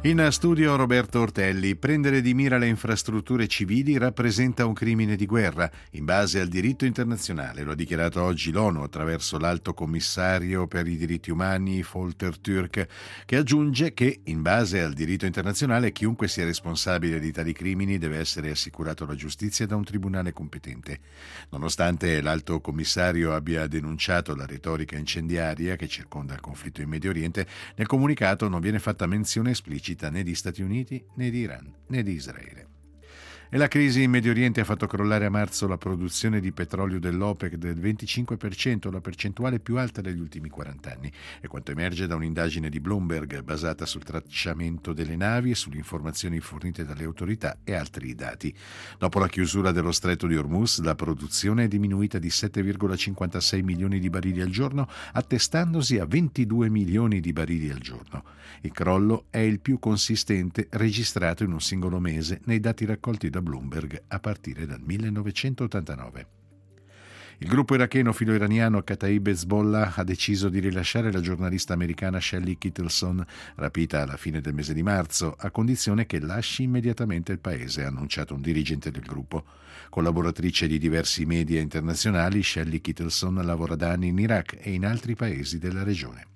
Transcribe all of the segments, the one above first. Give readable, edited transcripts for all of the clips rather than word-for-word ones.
In studio Roberto Ortelli. Prendere di mira le infrastrutture civili rappresenta un crimine di guerra in base al diritto internazionale. Lo ha dichiarato oggi l'ONU attraverso l'Alto Commissario per i diritti umani Volker Türk, che aggiunge che in base al diritto internazionale chiunque sia responsabile di tali crimini deve essere assicurato alla giustizia da un tribunale competente. Nonostante l'Alto Commissario abbia denunciato la retorica incendiaria che circonda il conflitto in Medio Oriente, nel comunicato non viene fatta menzione esplicita né di Stati Uniti, né di Iran, né di Israele. E la crisi in Medio Oriente ha fatto crollare a marzo la produzione di petrolio dell'OPEC del 25%, la percentuale più alta degli ultimi 40 anni. È quanto emerge da un'indagine di Bloomberg basata sul tracciamento delle navi e sulle informazioni fornite dalle autorità e altri dati. Dopo la chiusura dello stretto di Hormuz, la produzione è diminuita di 7,56 milioni di barili al giorno, attestandosi a 22 milioni di barili al giorno. Il crollo è il più consistente registrato in un singolo mese nei dati raccolti da Bloomberg a partire dal 1989. Il gruppo iracheno filo-iraniano Kataib Hezbollah ha deciso di rilasciare la giornalista americana Shelley Kittleson, rapita alla fine del mese di marzo, a condizione che lasci immediatamente il paese, ha annunciato un dirigente del gruppo. Collaboratrice di diversi media internazionali, Shelley Kittleson lavora da anni in Iraq e in altri paesi della regione.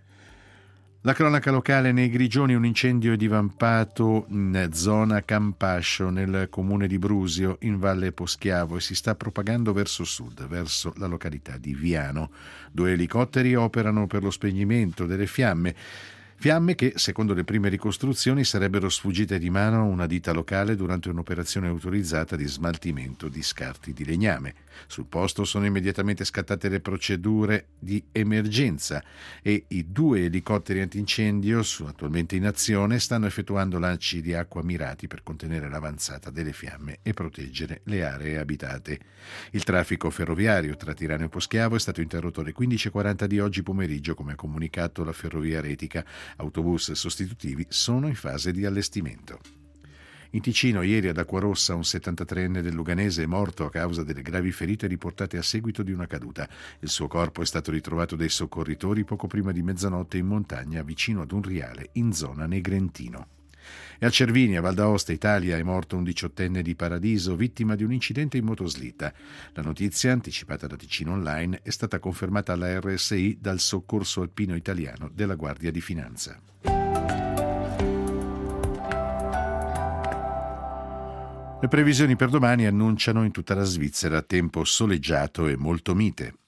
La cronaca locale: nei Grigioni un incendio è divampato in zona Campascio nel comune di Brusio in Valle Poschiavo e si sta propagando verso sud, verso la località di Viano. 2 elicotteri operano per lo spegnimento delle fiamme che, secondo le prime ricostruzioni, sarebbero sfuggite di mano a una ditta locale durante un'operazione autorizzata di smaltimento di scarti di legname. Sul posto sono immediatamente scattate le procedure di emergenza e i 2 elicotteri antincendio, attualmente in azione, stanno effettuando lanci di acqua mirati per contenere l'avanzata delle fiamme e proteggere le aree abitate. Il traffico ferroviario tra Tirano e Poschiavo è stato interrotto alle 15:40 di oggi pomeriggio, come ha comunicato la Ferrovia Retica. Autobus sostitutivi sono in fase di allestimento. In Ticino, ieri ad Acquarossa, un 73enne del Luganese è morto a causa delle gravi ferite riportate a seguito di una caduta. Il suo corpo è stato ritrovato dai soccorritori poco prima di mezzanotte in montagna vicino ad un riale in zona Negrentino. E a Cervini, a Val d'Aosta, Italia, è morto un 18enne di Paradiso, vittima di un incidente in motoslitta. La notizia, anticipata da Ticino Online, è stata confermata alla RSI dal Soccorso Alpino Italiano della Guardia di Finanza. Le previsioni per domani annunciano in tutta la Svizzera tempo soleggiato e molto mite.